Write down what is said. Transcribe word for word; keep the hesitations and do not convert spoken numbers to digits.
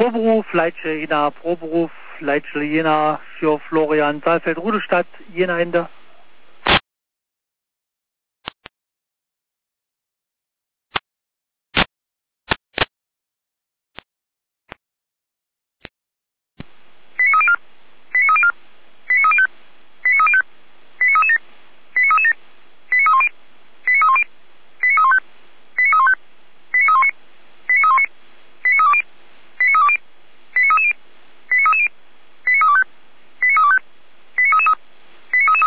Proberuf, Leitsche Jena Proberuf, Leitsche Jena für Florian Saalfeld Rudestadt, Jena Ende.